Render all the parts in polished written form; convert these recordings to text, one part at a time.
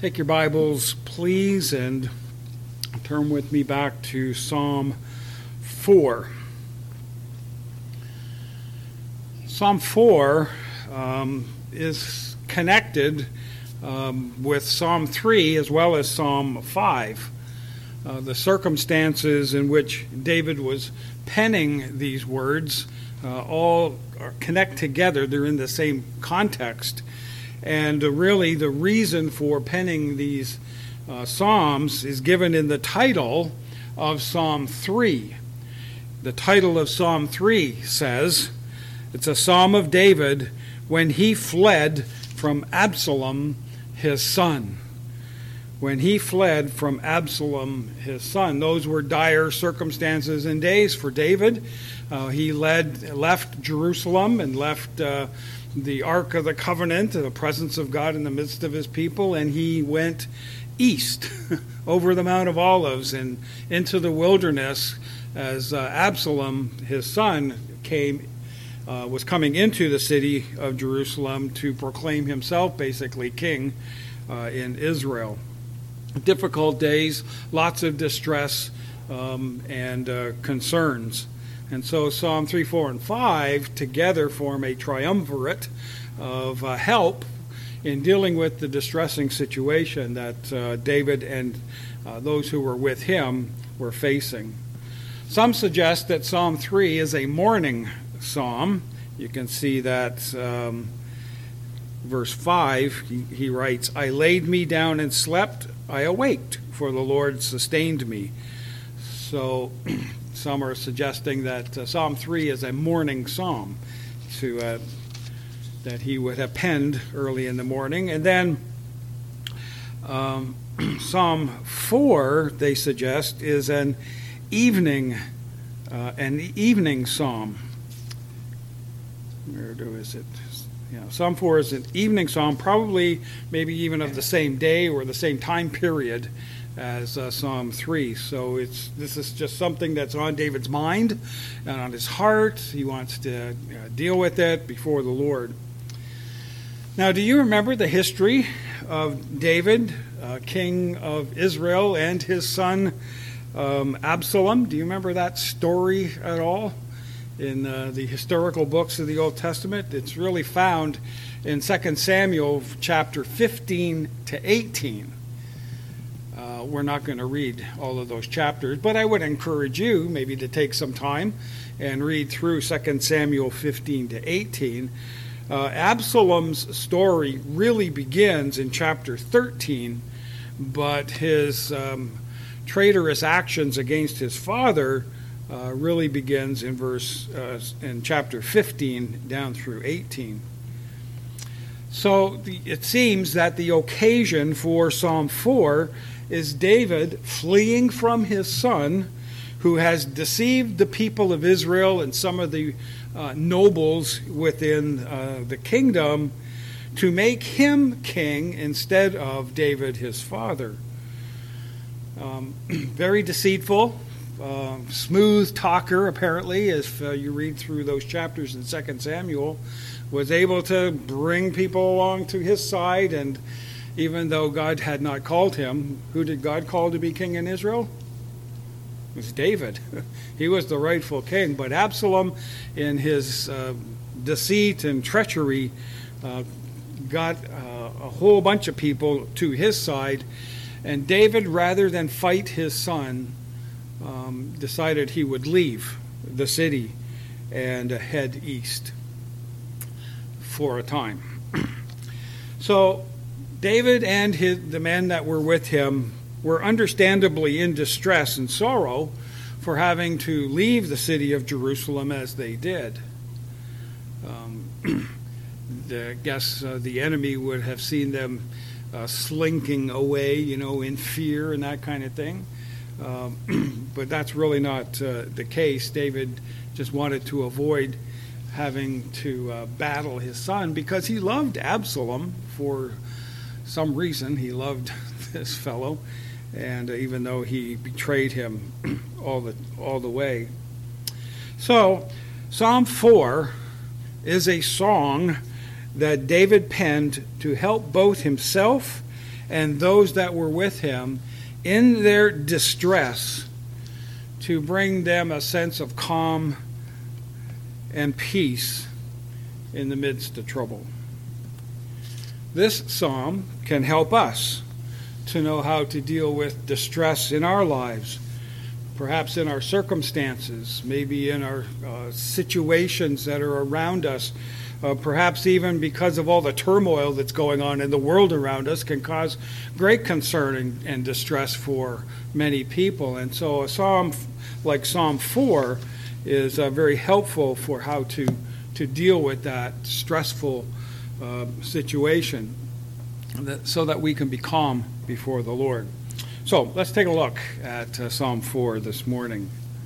Take your Bibles, please, and turn with me back to Psalm 4. Psalm 4 is connected with Psalm 3 as well as Psalm 5. The circumstances in which David was penning these words all connect together. They're in the same context. And really, the reason for penning these psalms is given in the title of Psalm 3. The title of Psalm 3 says, it's a psalm of David when he fled from Absalom, his son. When he fled from Absalom, his son. Those were dire circumstances and days for David. He left Jerusalem and left the Ark of the Covenant, the presence of God in the midst of his people, and he went east over the Mount of Olives and into the wilderness as Absalom, his son, was coming into the city of Jerusalem to proclaim himself basically king in Israel. Difficult days, lots of distress and concerns. And so Psalm 3, 4, and 5 together form a triumvirate of help in dealing with the distressing situation that David and those who were with him were facing. Some suggest that Psalm 3 is a mourning psalm. You can see that verse 5, he writes, I laid me down and slept, I awaked, for the Lord sustained me. So some are suggesting that Psalm 3 is a morning psalm that he would have penned early in the morning. And then Psalm 4, they suggest, is an evening psalm. Where is it? Yeah, Psalm 4 is an evening psalm, probably maybe even of the same day or the same time period as Psalm 3. So this is just something that's on David's mind and on his heart. He wants to deal with it before the Lord. Now, do you remember the history of David, king of Israel, and his son Absalom? Do you remember that story at all in the historical books of the Old Testament? It's really found in 2 Samuel chapter 15 to 18. We're not going to read all of those chapters, but I would encourage you maybe to take some time and read through 2 Samuel 15 to 18. Absalom's story really begins in chapter 13, but his traitorous actions against his father really begins in chapter 15 down through 18. So it seems that the occasion for Psalm 4 is David fleeing from his son, who has deceived the people of Israel and some of the nobles within the kingdom to make him king instead of David, his father. Very deceitful, smooth talker, apparently, if you read through those chapters in 2 Samuel, was able to bring people along to his side. And even though God had not called him, who did God call to be king in Israel? It was David. He was the rightful king. But Absalom, in his deceit and treachery, got a whole bunch of people to his side. And David, rather than fight his son, decided he would leave the city and head east for a time. So David and the men that were with him were understandably in distress and sorrow for having to leave the city of Jerusalem as they did. I guess the enemy would have seen them slinking away, in fear and that kind of thing. But that's really not the case. David just wanted to avoid having to battle his son because he loved Absalom for some reason. He loved this fellow, and even though he betrayed him all the way. So Psalm 4 is a song that David penned to help both himself and those that were with him in their distress to bring them a sense of calm and peace in the midst of trouble. This psalm can help us to know how to deal with distress in our lives, perhaps in our circumstances, maybe in our situations that are around us, perhaps even because of all the turmoil that's going on in the world around us can cause great concern and distress for many people. And so a psalm like Psalm 4 is very helpful for how to deal with that stressful situation so that we can be calm before the Lord. So let's take a look at Psalm 4 this morning.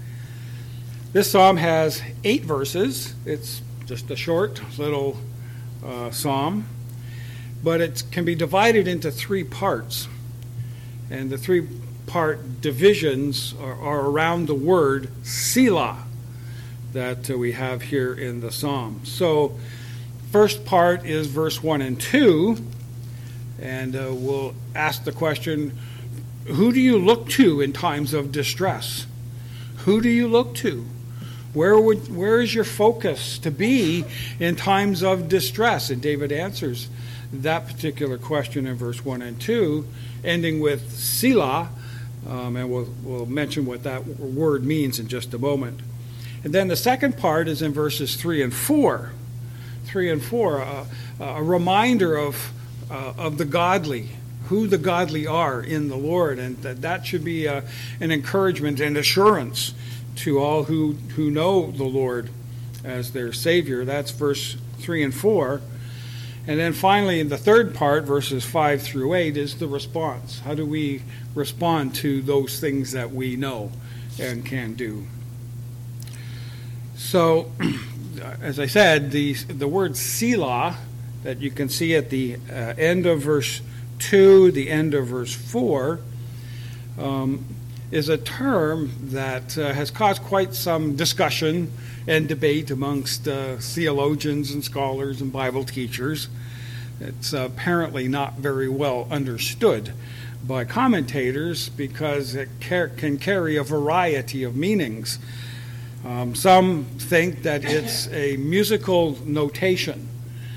This psalm has 8 verses. It's just a short little psalm, but it can be divided into 3 parts. And the 3-part divisions are around the word Selah that we have here in the psalm. So first part is verse 1 and 2, and we'll ask the question, who do you look to in times of distress? Who do you look to? Where is your focus to be in times of distress? And David answers that particular question in verse 1 and 2, ending with Selah, and we'll mention what that word means in just a moment. And then the second part is in verses 3 and 4. 3 and 4, a reminder of the godly, who the godly are in the Lord, and that should be an encouragement and assurance to all who know the Lord as their Savior. That's verse 3 and 4. And then finally, in the third part, verses 5 through 8, is the response. How do we respond to those things that we know and can do? So, as I said, the word Selah that you can see at the end of verse 2, the end of verse 4, is a term that has caused quite some discussion and debate amongst theologians and scholars and Bible teachers. It's apparently not very well understood by commentators because it can carry a variety of meanings. Some think that it's a musical notation.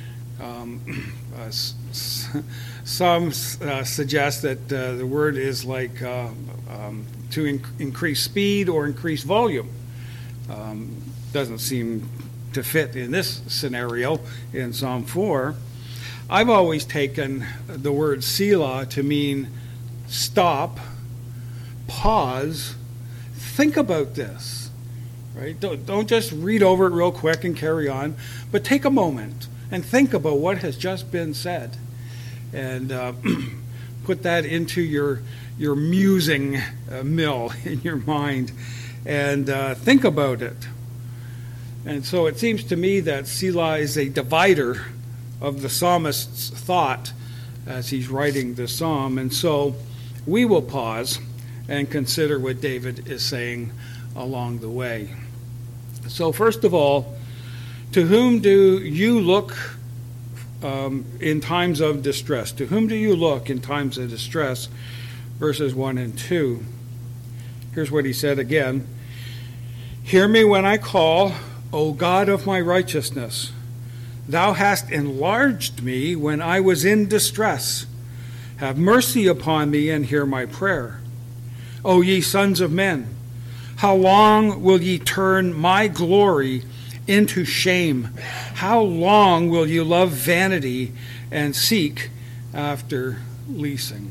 Some suggest that the word is like to increase speed or increase volume. Doesn't seem to fit in this scenario in Psalm 4. I've always taken the word Selah to mean stop, pause, think about this. Right? Don't just read over it real quick and carry on, but take a moment and think about what has just been said, and put that into your musing mill in your mind, and think about it. And so it seems to me that Selah is a divider of the psalmist's thought as he's writing the psalm. And so we will pause and consider what David is saying along the way. So first of all, to whom do you look in times of distress? To whom do you look in times of distress? Verses 1 and 2. Here's what he said again. Hear me when I call, O God of my righteousness. Thou hast enlarged me when I was in distress. Have mercy upon me and hear my prayer. O ye sons of men, how long will ye turn my glory into shame? How long will you love vanity and seek after leasing?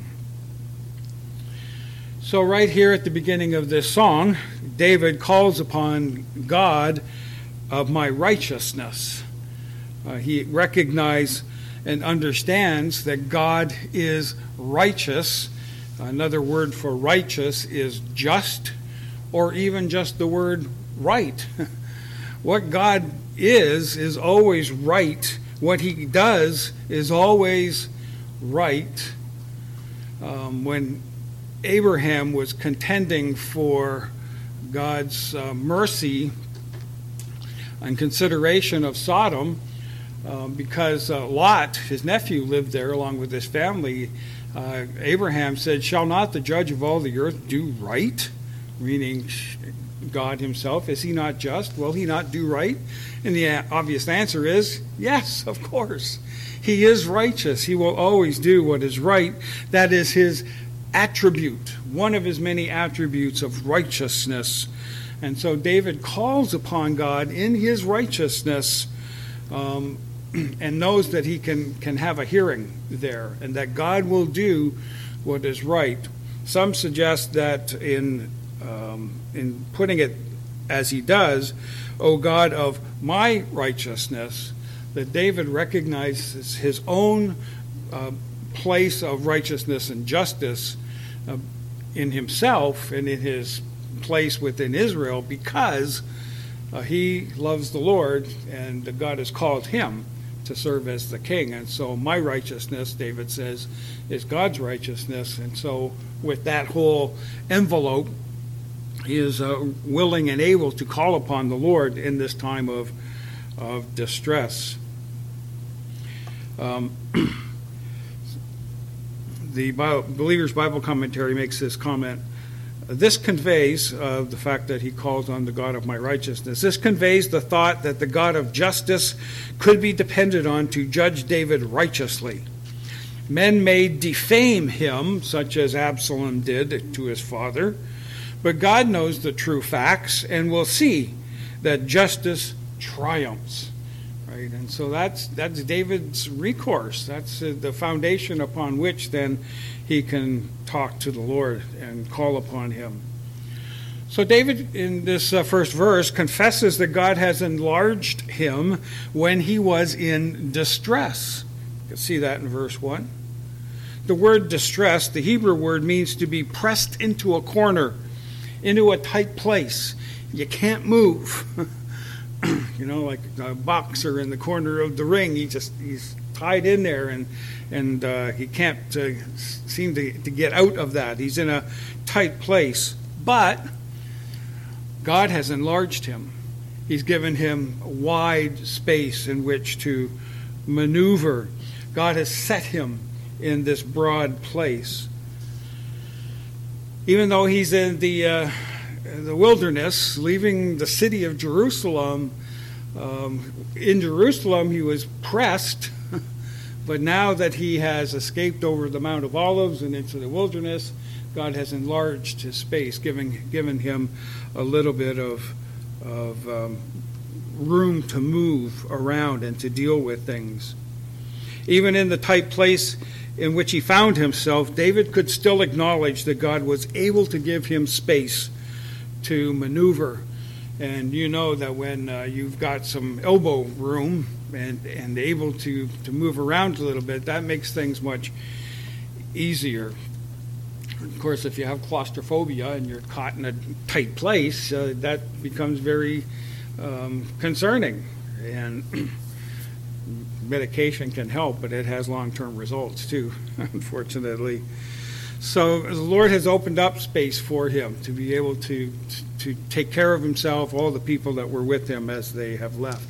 So right here at the beginning of this song, David calls upon God of my righteousness. He recognizes and understands that God is righteous. Another word for righteous is just, or even just the word right. What God is always right. What he does is always right. When Abraham was contending for God's mercy and consideration of Sodom, because Lot, his nephew, lived there along with his family. Abraham said, "Shall not the judge of all the earth do right?" Meaning God himself. Is he not just? Will he not do right? And the obvious answer is yes, of course. He is righteous. He will always do what is right. That is his attribute, one of his many attributes of righteousness. And so David calls upon God in his righteousness, and knows that he can have a hearing there, and that God will do what is right. Some suggest that in putting it as he does, "O God of my righteousness," that David recognizes his own place of righteousness and justice in himself and in his place within Israel, because he loves the Lord and God has called him to serve as the king. And so my righteousness, David says, is God's righteousness. And so with that whole envelope, he is willing and able to call upon the Lord in this time of distress. The Believer's Bible Commentary makes this comment. This conveys the fact that he calls on the God of my righteousness. This conveys the thought that the God of justice could be depended on to judge David righteously. Men may defame him, such as Absalom did to his father, but God knows the true facts and will see that justice triumphs. Right? And so that's David's recourse. That's the foundation upon which then he can talk to the Lord and call upon him. So David, in this first verse, confesses that God has enlarged him when he was in distress. You can see that in verse 1. The word distress, the Hebrew word, means to be pressed into a corner, into a tight place. You can't move. Like a boxer in the corner of the ring, he's tied in there, and he can't seem to get out of that. He's in a tight place. But God has enlarged him. He's given him wide space in which to maneuver. God has set him in this broad place. Even though he's in the wilderness, leaving the city of Jerusalem, in Jerusalem he was pressed, but now that he has escaped over the Mount of Olives and into the wilderness, God has enlarged his space, given him a little bit of room to move around and to deal with things. Even in the tight place in which he found himself, David could still acknowledge that God was able to give him space to maneuver. And you know that when you've got some elbow room and able to move around a little bit, that makes things much easier. Of course, if you have claustrophobia and you're caught in a tight place, that becomes very concerning. And medication can help, but it has long-term results too, unfortunately. So the Lord has opened up space for him to be able to take care of himself, all the people that were with him as they have left.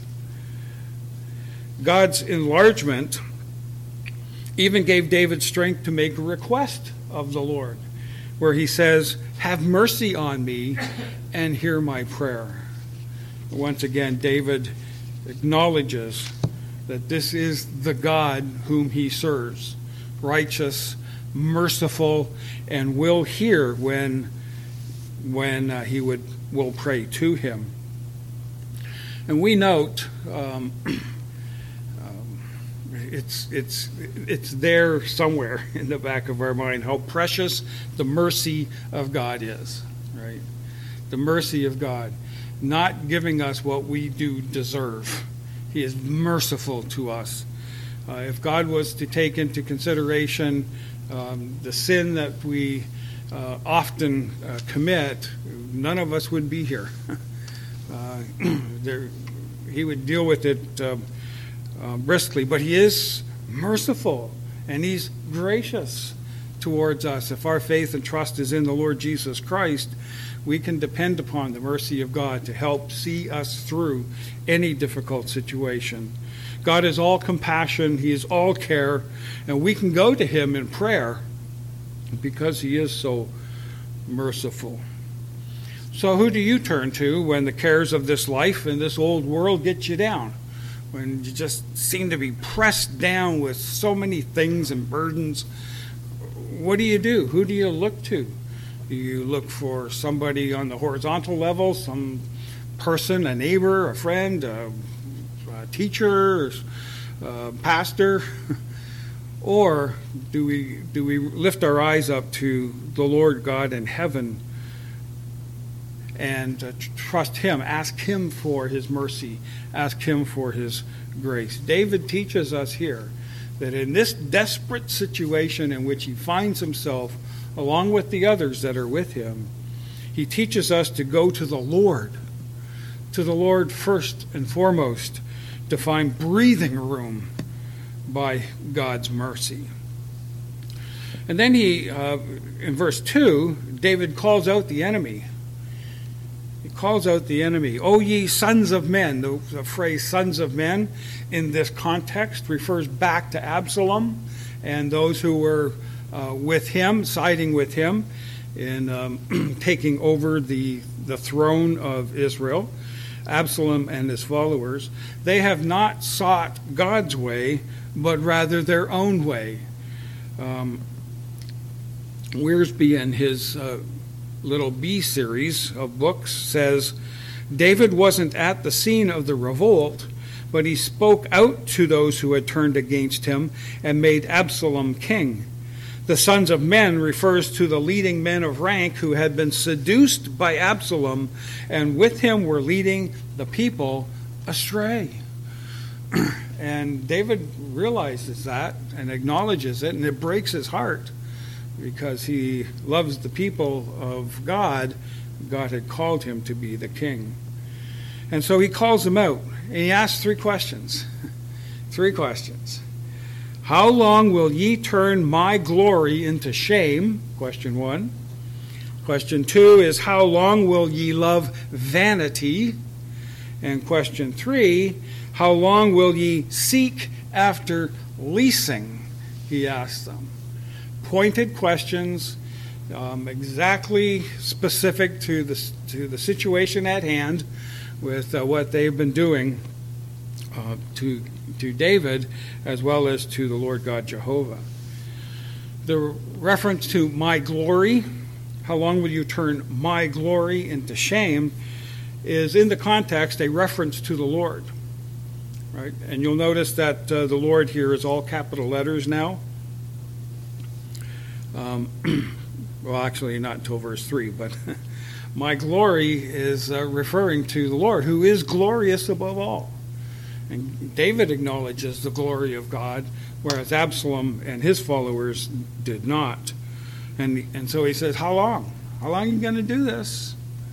God's enlargement even gave David strength to make a request of the Lord, where he says, "Have mercy on me and hear my prayer." Once again, David acknowledges that this is the God whom he serves, righteous, merciful, and will hear when he will pray to him. And we note it's there somewhere in the back of our mind how precious the mercy of God is, right? The mercy of God, not giving us what we do deserve. He is merciful to us. If God was to take into consideration the sin that we often commit, none of us would be here. He would deal with it briskly, but he is merciful and he's gracious towards us. If our faith and trust is in the Lord Jesus Christ, we can depend upon the mercy of God to help see us through any difficult situation. God is all compassion. He is all care. And we can go to him in prayer because he is so merciful. So who do you turn to when the cares of this life and this old world get you down? When you just seem to be pressed down with so many things and burdens, what do you do? Who do you look to? Do you look for somebody on the horizontal level, some person, a neighbor, a friend, a teacher, a pastor? Or do we lift our eyes up to the Lord God in heaven and trust him, ask him for his mercy, ask him for his grace? David teaches us here that in this desperate situation in which he finds himself, along with the others that are with him, he teaches us to go to the Lord first and foremost, to find breathing room by God's mercy. And then he, in verse 2, David calls out the enemy. He calls out the enemy. O ye sons of men. The phrase sons of men in this context refers back to Absalom and those who were with him, siding with him in taking over the throne of Israel. Absalom and his followers. They have not sought God's way, but rather their own way. Wiersbe, in his little B series of books, says, David wasn't at the scene of the revolt, but he spoke out to those who had turned against him and made Absalom king. The sons of men refers to the leading men of rank who had been seduced by Absalom and with him were leading the people astray. And David realizes that and acknowledges it, and it breaks his heart because he loves the people of God. God had called him to be the king. And so he calls them out, and he asks 3 questions. 3 questions. How long will ye turn my glory into shame? Question 1. Question 2 is, how long will ye love vanity? And question 3, how long will ye seek after leasing? He asks them. Pointed questions, exactly specific to the situation at hand with what they've been doing to David as well as to the Lord God Jehovah. The reference to my glory, how long will you turn my glory into shame, is in the context a reference to the Lord. Right? And you'll notice that the Lord here is all capital letters now. Well, actually not until verse 3, but my glory is referring to the Lord, who is glorious above all. And David acknowledges the glory of God, whereas Absalom and his followers did not. And so he says, how long? How long are you going to do this?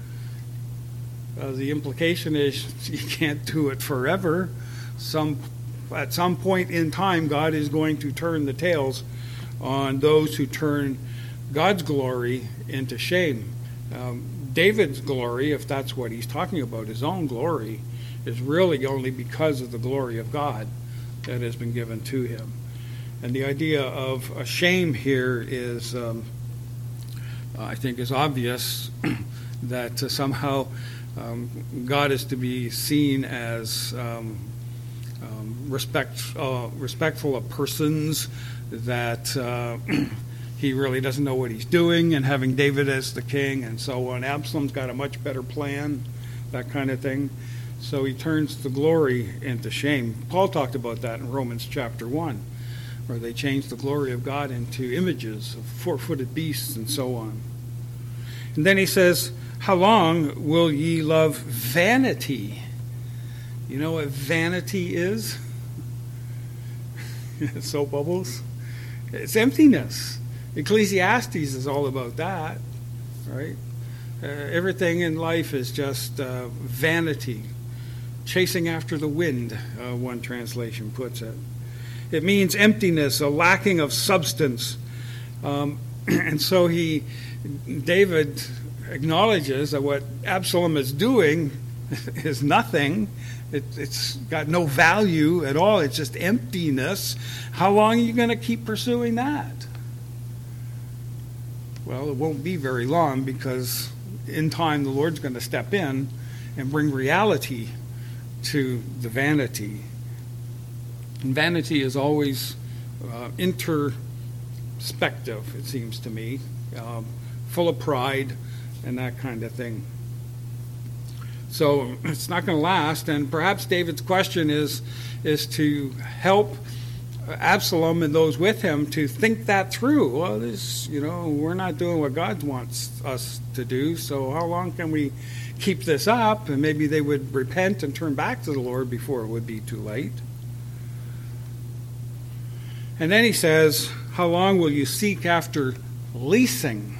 The implication is you can't do it forever. At some point in time, God is going to turn the tails on those who turn God's glory into shame. David's glory, if that's what he's talking about, his own glory, is really only because of the glory of God that has been given to him. And the idea of a shame here is, I think, is obvious that somehow God is to be seen as respectful of persons, that he really doesn't know what he's doing, and having David as the king and so on. Absalom's got a much better plan, that kind of thing. So he turns the glory into shame. Paul talked about that in Romans chapter 1, where they changed the glory of God into images of 4-footed beasts and so on. And then he says, how long will ye love vanity? You know what vanity is? Soap bubbles. It's emptiness. Ecclesiastes is all about that, right? Everything in life is just vanity, chasing after the wind, one translation puts it. It means emptiness, a lacking of substance. And so David acknowledges that what Absalom is doing is nothing. It's got no value at all. It's just emptiness. How long are you going to keep pursuing that? Well, it won't be very long, because in time the Lord's going to step in and bring reality to the vanity. And vanity is always introspective, it seems to me, full of pride and that kind of thing. So it's not going to last, and perhaps David's question is to help Absalom and those with him to think that through. Well, we're not doing what God wants us to do, so how long can we keep this up? And maybe they would repent and turn back to the Lord before it would be too late. And then he says, how long will you seek after leasing?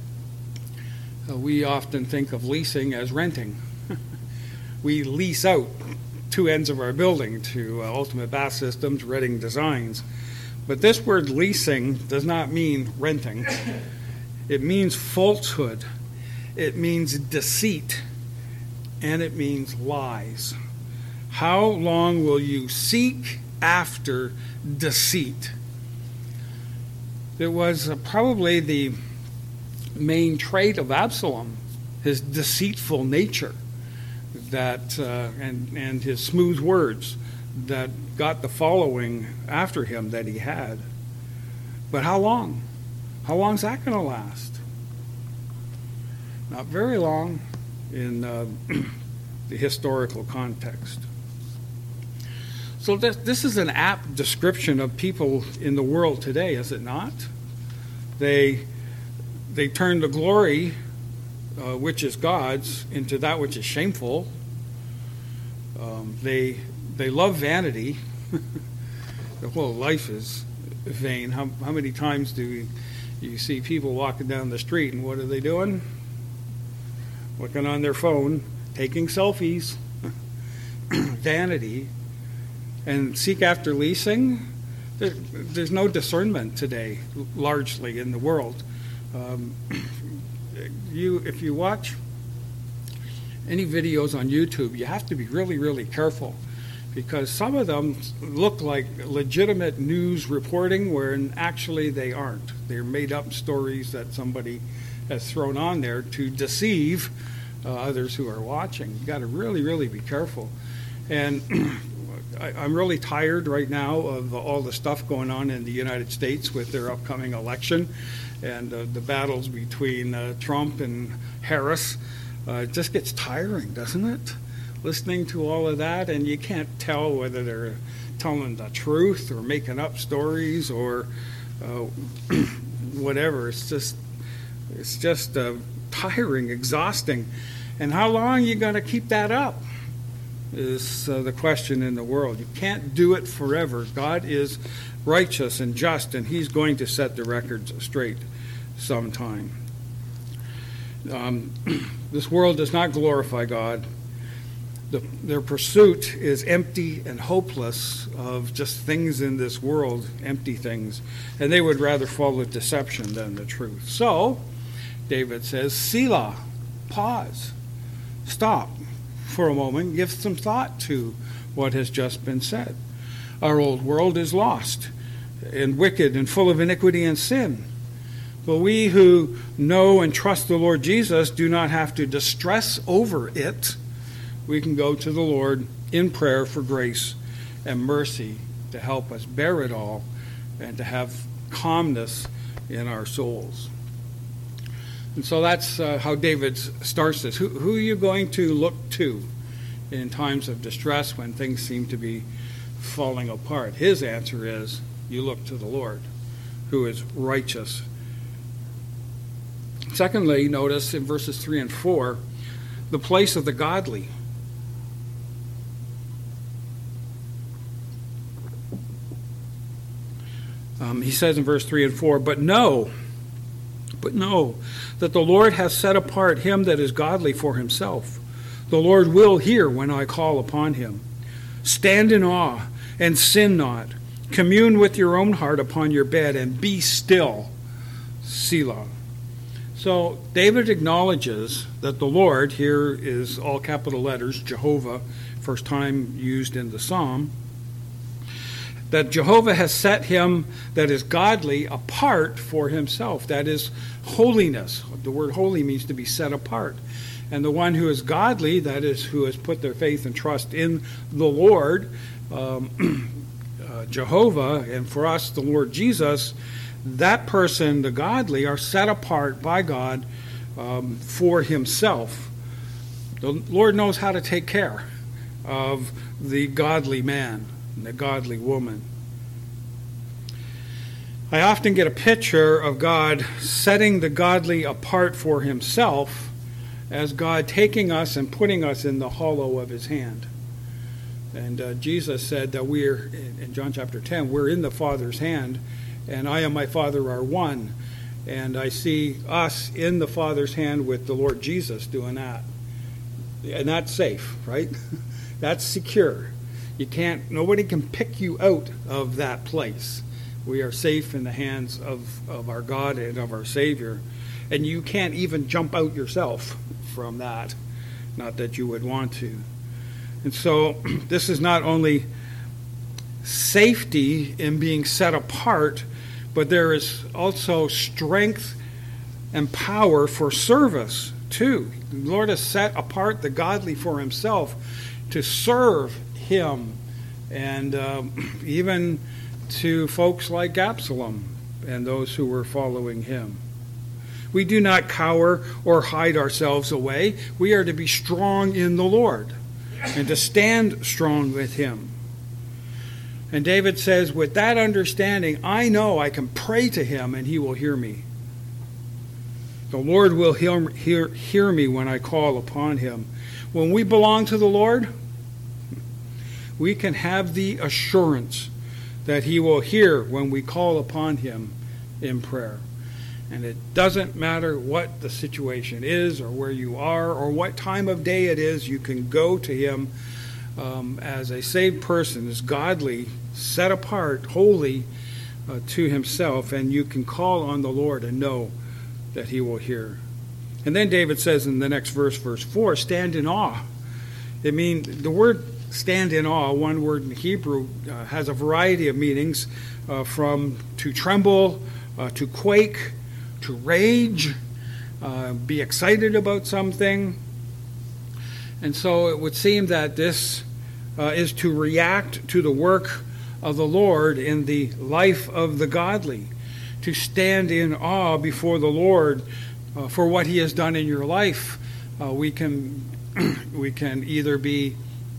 We often think of leasing as renting. We lease out two ends of our building to Ultimate Bath Systems, Redding Designs. But this word leasing does not mean renting. It means falsehood. It means deceit. And it means lies. How long will you seek after deceit? It was probably the main trait of Absalom, his deceitful nature, that and his smooth words that got the following after him that he had. But how long? How long is that going to last? Not very long in the historical context. So this is an apt description of people in the world today, is it not? They turn the glory, which is God's, into that which is shameful. They love vanity. The whole life is vain. How many times do you see people walking down the street, and what are they doing? Looking on their phone, taking selfies. Vanity. And seek after leasing. There's no discernment today, largely, in the world. If you watch any videos on YouTube, you have to be really, really careful, because some of them look like legitimate news reporting when actually they aren't. They're made-up stories that somebody has thrown on there to deceive others who are watching. You've got to really, really be careful. And I'm really tired right now of all the stuff going on in the United States with their upcoming election and the battles between Trump and Harris. It just gets tiring, doesn't it? Listening to all of that, and you can't tell whether they're telling the truth or making up stories or whatever. It's just tiring, exhausting. And how long are you going to keep that up is the question in the world. You can't do it forever. God is righteous and just, and he's going to set the records straight sometime. This world does not glorify God. Their pursuit is empty and hopeless of just things in this world, empty things, and they would rather follow deception than the truth. So, David says, Selah, pause, stop for a moment, give some thought to what has just been said. Our old world is lost and wicked and full of iniquity and sin. But we who know and trust the Lord Jesus do not have to distress over it. We can go to the Lord in prayer for grace and mercy to help us bear it all and to have calmness in our souls. And so that's how David starts this. Who are you going to look to in times of distress when things seem to be falling apart? His answer is, you look to the Lord, who is righteous. Secondly, notice in verses 3 and 4, the place of the godly. He says in verse 3 and 4, But know that the Lord hath set apart him that is godly for himself. The Lord will hear when I call upon him. Stand in awe and sin not. Commune with your own heart upon your bed and be still. Selah. So David acknowledges that the Lord, here is all capital letters, Jehovah, first time used in the psalm, that Jehovah has set him that is godly apart for himself. That is holiness. The word holy means to be set apart. And the one who is godly, that is, who has put their faith and trust in the Lord, Jehovah, and for us, the Lord Jesus, that person, the godly, are set apart by God for himself. The Lord knows how to take care of the godly man and the godly woman. I often get a picture of God setting the godly apart for himself as God taking us and putting us in the hollow of his hand. And Jesus said that we're, in John chapter 10, we're in the Father's hand, and I and my Father are one. And I see us in the Father's hand with the Lord Jesus doing that. And that's safe, right? That's secure. Nobody can pick you out of that place. We are safe in the hands of our God and of our Savior. And you can't even jump out yourself from that. Not that you would want to. And so this is not only safety in being set apart, but there is also strength and power for service too. The Lord has set apart the godly for himself to serve him, and even to folks like Absalom and those who were following him. We do not cower or hide ourselves away. We are to be strong in the Lord and to stand strong with him. And David says, with that understanding, I know I can pray to him and he will hear me. The Lord will hear me when I call upon him. When we belong to the Lord, we can have the assurance that he will hear when we call upon him in prayer. And it doesn't matter what the situation is or where you are or what time of day it is, you can go to him as a saved person, as godly, set apart, holy to himself, and you can call on the Lord and know that he will hear. And then David says in the next verse, verse 4, stand in awe. I mean, the word stand in awe, one word in Hebrew, has a variety of meanings, from to tremble, to quake, to rage, be excited about something. And so it would seem that this is to react to the work of the Lord in the life of the godly, to stand in awe before the Lord for what he has done in your life. We can either be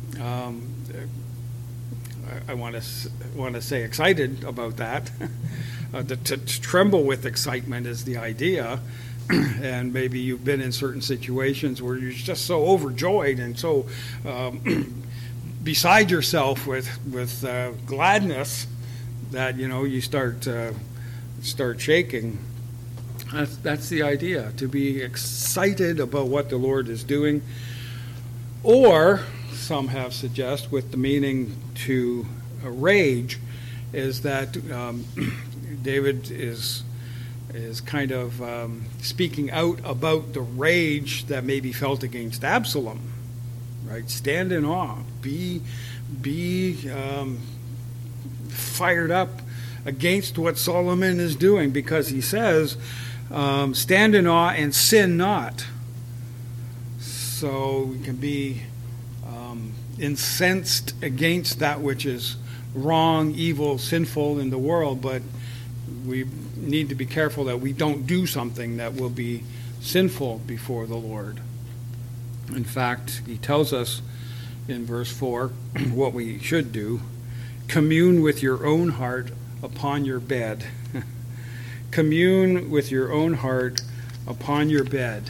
I want to say excited about that. To tremble with excitement is the idea. And maybe you've been in certain situations where you're just so overjoyed and so beside yourself with gladness that you start shaking. That's the idea, to be excited about what the Lord is doing. Or some have suggest with the meaning to rage is that David is kind of speaking out about the rage that may be felt against Absalom. Right? Stand in awe. Be fired up against what Solomon is doing, because he says, stand in awe and sin not. So we can be incensed against that which is wrong, evil, sinful in the world, but we need to be careful that we don't do something that will be sinful before the Lord. In fact, he tells us in verse 4 what we should do. Commune with your own heart upon your bed. Commune with your own heart upon your bed.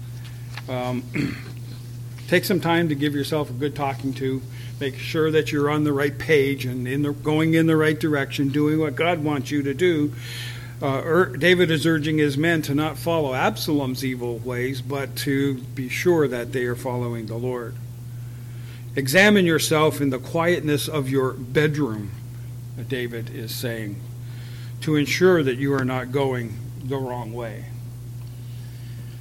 Take some time to give yourself a good talking to. Make sure that you're on the right page and going in the right direction, doing what God wants you to do. David is urging his men to not follow Absalom's evil ways, but to be sure that they are following the Lord. Examine yourself in the quietness of your bedroom, David is saying, to ensure that you are not going the wrong way.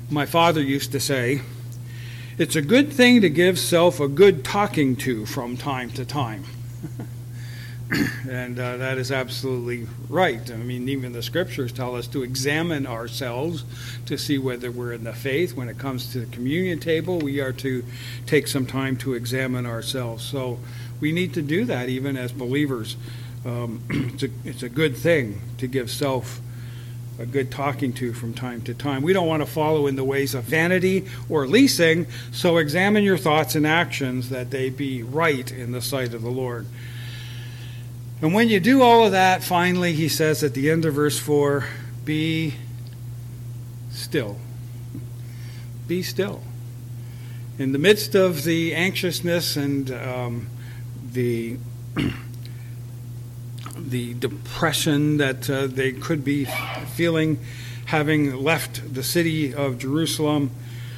My father used to say, it's a good thing to give self a good talking to from time to time. And that is absolutely right. I mean, even the scriptures tell us to examine ourselves to see whether we're in the faith. When it comes to the communion table, we are to take some time to examine ourselves. So we need to do that even as believers. It's a good thing to give self a good talking to from time to time. We don't want to follow in the ways of vanity or leasing, so examine your thoughts and actions that they be right in the sight of the Lord. And when you do all of that, finally, he says at the end of verse 4, be still. Be still. In the midst of the anxiousness and the depression that they could be feeling, having left the city of Jerusalem,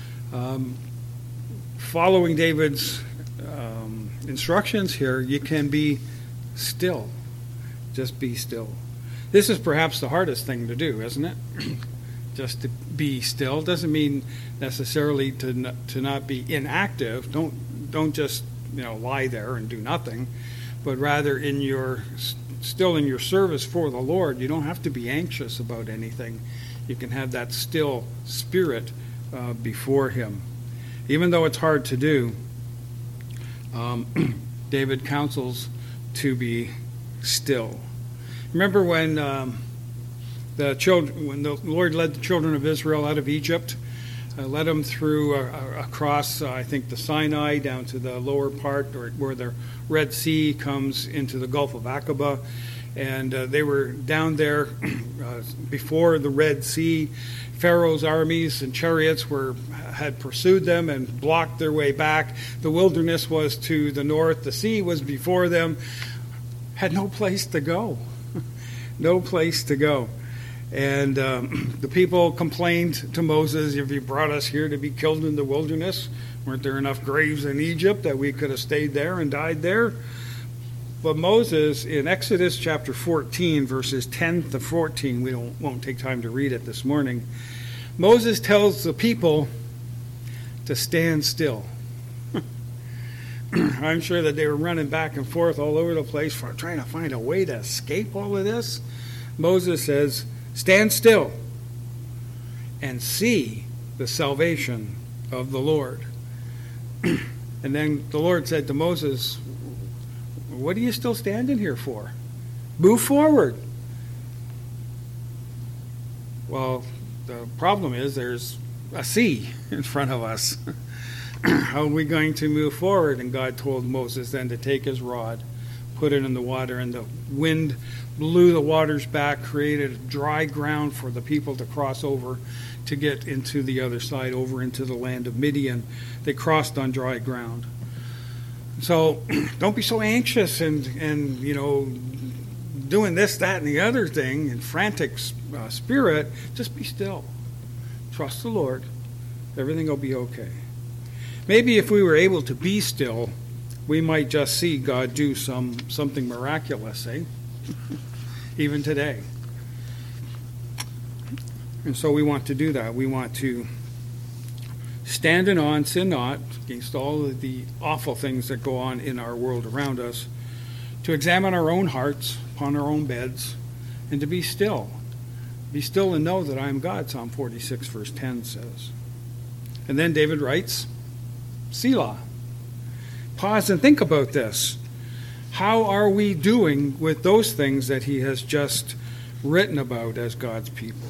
following David's instructions here, you can be still. Just be still. This is perhaps the hardest thing to do, isn't it? Just to be still doesn't mean necessarily to not be inactive. Don't just lie there and do nothing, but rather still in your service for the Lord. You don't have to be anxious about anything. You can have that still spirit before Him, even though it's hard to do. David counsels to be still. Remember when when the Lord led the children of Israel out of Egypt, led them through across, I think, the Sinai down to the lower part, or where the Red Sea comes into the Gulf of Aqaba, and they were down there before the Red Sea. Pharaoh's armies and chariots had pursued them and blocked their way back. The wilderness was to the north. The sea was before them. Had no place to go. No place to go. And the people complained to Moses, "If you brought us here to be killed in the wilderness, weren't there enough graves in Egypt that we could have stayed there and died there?" But Moses, in Exodus chapter 14, verses 10 to 14, we won't take time to read it this morning, Moses tells the people to stand still. I'm sure that they were running back and forth all over the place trying to find a way to escape all of this. Moses says, stand still and see the salvation of the Lord. And then the Lord said to Moses, what are you still standing here for? Move forward. Well, the problem is there's a sea in front of us. How are we going to move forward? And God told Moses then to take his rod, put it in the water, and the wind blew the waters back, created dry ground for the people to cross over to get into the other side, over into the land of Midian. They crossed on dry ground. So don't be so anxious and doing this, that, and the other thing in frantic spirit. Just be still. Trust the Lord. Everything will be okay. Maybe if we were able to be still, we might just see God do something miraculous, even today. And so we want to do that. We want to stand in awe and sin not against all of the awful things that go on in our world around us, to examine our own hearts upon our own beds, and to be still. Be still and know that I am God, Psalm 46, verse 10 says. And then David writes, Selah. Pause and think about this. How are we doing with those things that he has just written about as God's people?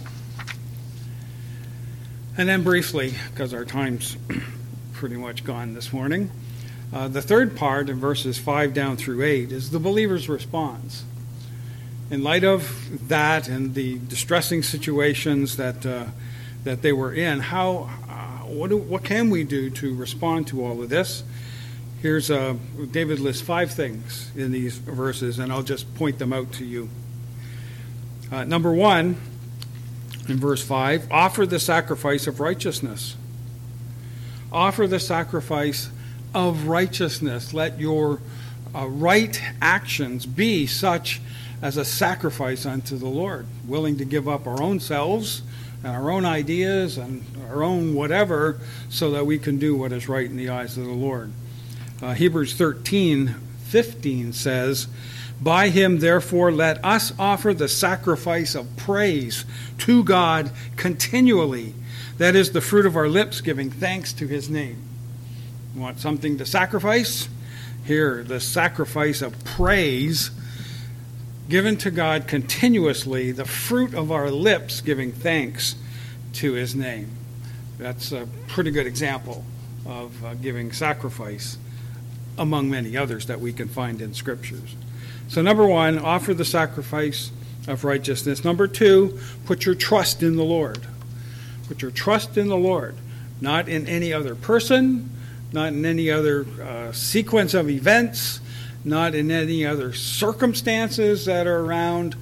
And then briefly, because our time's pretty much gone this morning, the third part in verses 5 down through 8 is the believer's response. In light of that and the distressing situations that they were in, what can we do to respond to all of this? Here's David lists 5 things in these verses, and I'll just point them out to you. Number 1, in verse 5, offer the sacrifice of righteousness. Offer the sacrifice of righteousness. Let your right actions be such as a sacrifice unto the Lord, willing to give up our own selves, and our own ideas and our own whatever so that we can do what is right in the eyes of the Lord. Hebrews 13:15 says, "By him, therefore, let us offer the sacrifice of praise to God continually. That is the fruit of our lips, giving thanks to his name." You want something to sacrifice? Here, the sacrifice of praise given to God continuously, the fruit of our lips, giving thanks to his name. That's a pretty good example of giving sacrifice among many others that we can find in scriptures. So number one, offer the sacrifice of righteousness. Number two, put your trust in the Lord. Put your trust in the Lord, not in any other person, not in any other sequence of events, not in any other circumstances that are around,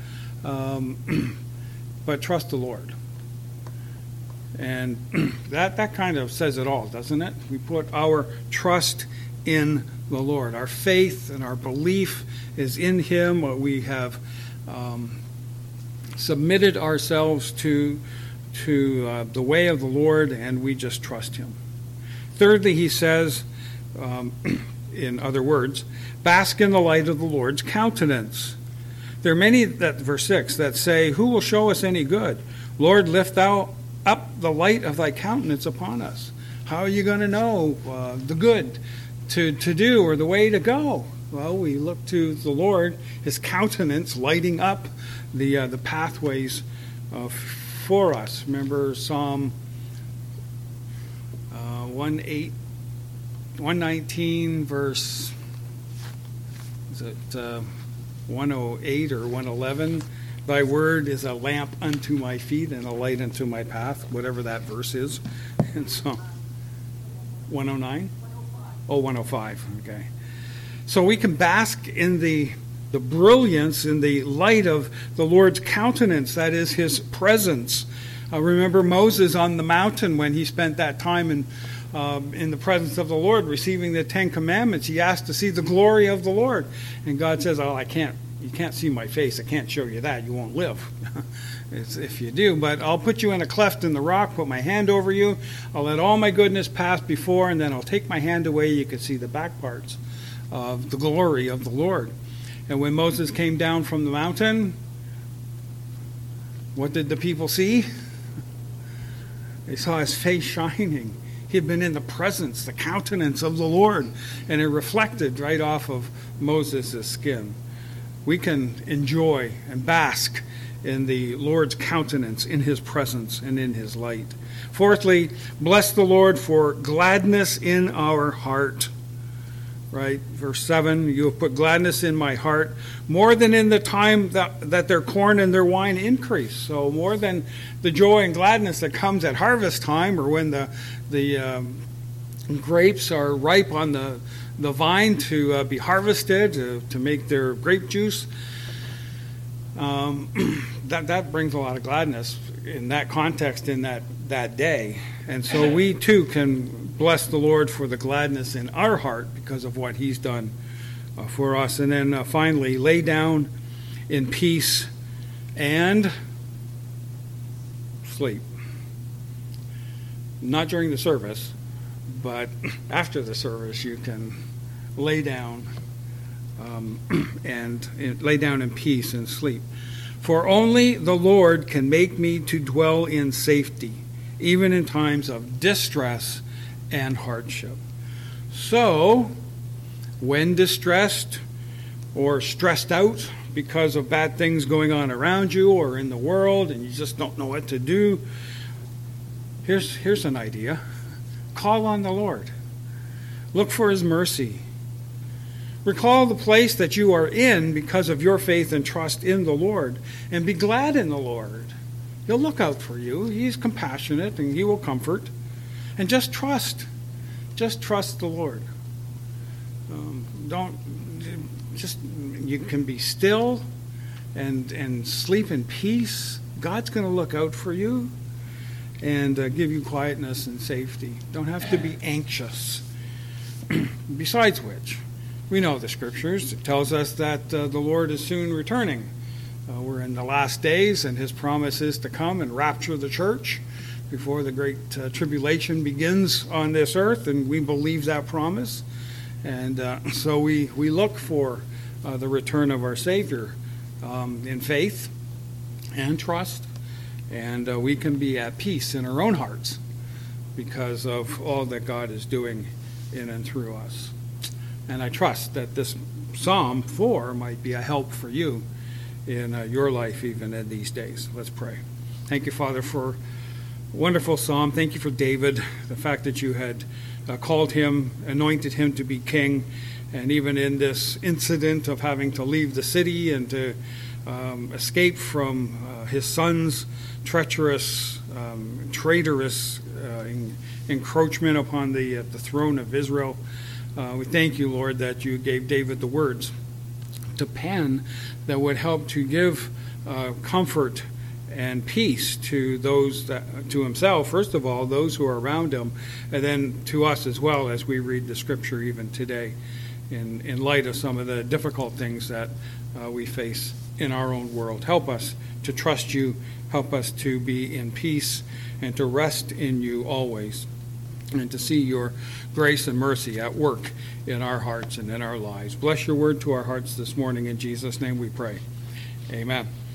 but trust the Lord. And that kind of says it all, doesn't it? We put our trust in the Lord. Our faith and our belief is in him. We have submitted ourselves to the way of the Lord, and we just trust him. Thirdly, he says, in other words, bask in the light of the Lord's countenance. There are many, verse 6, that say, "Who will show us any good? Lord, lift thou up the light of thy countenance upon us." How are you going to know the good to do or the way to go? Well, we look to the Lord, his countenance lighting up the pathways for us. Remember Psalm 119, verse, is it 108 or 111? "Thy word is a lamp unto my feet and a light unto my path," whatever that verse is. And so, 109? Oh, 105, okay. So we can bask in the brilliance, in the light of the Lord's countenance, that is his presence. Remember Moses on the mountain when he spent that time in the presence of the Lord, receiving the Ten Commandments. He asked to see the glory of the Lord. And God says, "Oh, you can't see my face. I can't show you that. You won't live if you do. But I'll put you in a cleft in the rock, put my hand over you. I'll let all my goodness pass before, and then I'll take my hand away. You can see the back parts of the glory of the Lord." And when Moses came down from the mountain, what did the people see? They saw his face shining. He had been in the presence, the countenance of the Lord, and it reflected right off of Moses' skin. We can enjoy and bask in the Lord's countenance, in his presence, and in his light. Fourthly, bless the Lord for gladness in our heart. Right? Verse 7, "You have put gladness in my heart more than in the time that their corn and their wine increase." So more than the joy and gladness that comes at harvest time, or when the grapes are ripe on the vine to be harvested, to make their grape juice, that brings a lot of gladness in that context, in that day. And so we too can bless the Lord for the gladness in our heart because of what he's done for us. And then finally, lay down in peace and sleep. Not during the service, but after the service you can lay down and lay down in peace and sleep. "For only the Lord can make me to dwell in safety, even in times of distress and hardship." So, when distressed or stressed out because of bad things going on around you or in the world and you just don't know what to do, here's an idea. Call on the Lord. Look for his mercy. Recall the place that you are in because of your faith and trust in the Lord, and be glad in the Lord. He'll look out for you. He's compassionate and he will comfort. And just trust. Just trust the Lord. You can be still and sleep in peace. God's going to look out for you and give you quietness and safety. Don't have to be anxious. Besides which, we know the scriptures. It tells us that the Lord is soon returning. We're in the last days, and his promise is to come and rapture the church before the great tribulation begins on this earth, and we believe that promise. And so we look for the return of our Savior in faith and trust, and we can be at peace in our own hearts because of all that God is doing in and through us. And I trust that this Psalm 4 might be a help for you in your life even in these days. Let's pray. Thank you, Father, for a wonderful psalm. Thank you for David, the fact that you had called him, anointed him to be king, and even in this incident of having to leave the city and to escape from his son's treacherous, traitorous encroachment upon the throne of Israel. We thank you, Lord, that you gave David the words to pen that would help to give comfort and peace to those to himself, first of all, those who are around him, and then to us as well as we read the scripture even today in light of some of the difficult things that we face in our own world. Help us to trust you, help us to be in peace and to rest in you always, and to see your grace and mercy at work in our hearts and in our lives. Bless your word to our hearts this morning. In Jesus' name we pray. Amen.